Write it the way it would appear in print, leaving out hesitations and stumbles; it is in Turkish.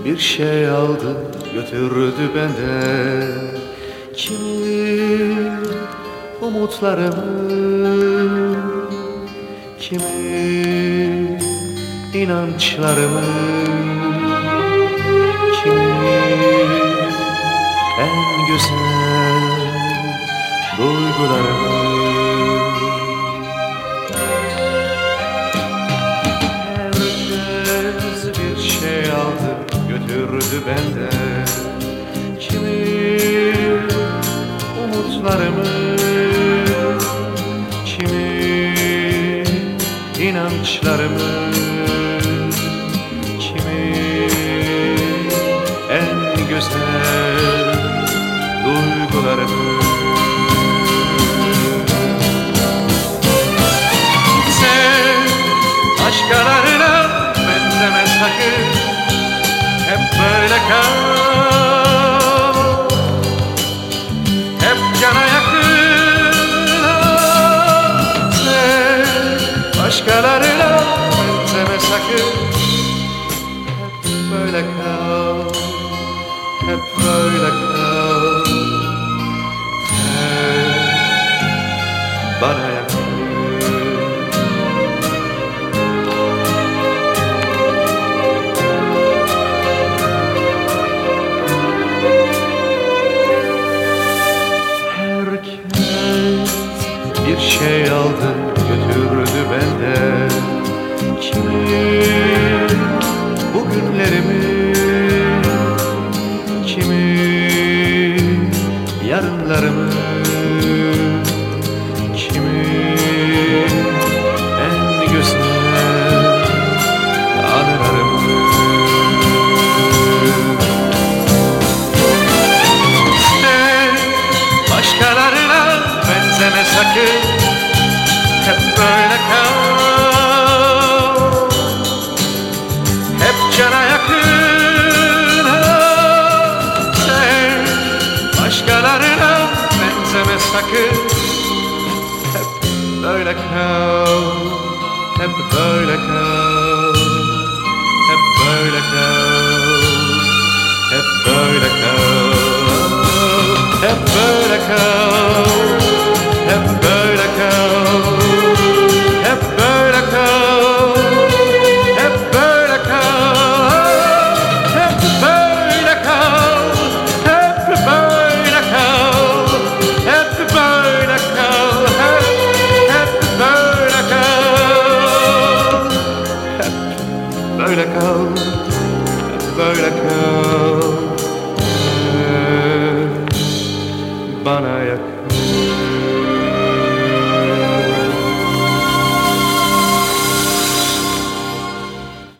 bir şey aldı götürdü benden. Kimi umutlarımı, kimi inançlarımı, kimi en güzel duygularımı. Herkes bir şey aldı götürdü benden. Kimi umutlarımı, kimi inançlarımı, kimi en güzel duygularımı. Sen başkalarına benzeme sakın, hep böyle kal, hep cana yakın. Sen başkalarına benzeme sakın, hep böyle kal, hep böyle kal. Hep bana yakın. Bir şey aldı götürdü benden. Kimi bugünlerimi, kimi yarınlarımı, kimi en güzel anılarımı. Sen başkalarına benzeme sakın, hep böyle kal, hep cana yakın. Sen başkalarına benzeme sakın, hep böyle kal, hep böyle kal, hep böyle kal, hep böyle kal, hep böyle kal, hep böyle kal, hep böyle kal, hep böyle kal, hep böyle kal, hep böyle kal, hep böyle kal, hep böyle kal, hep böyle kal, hep böyle kal.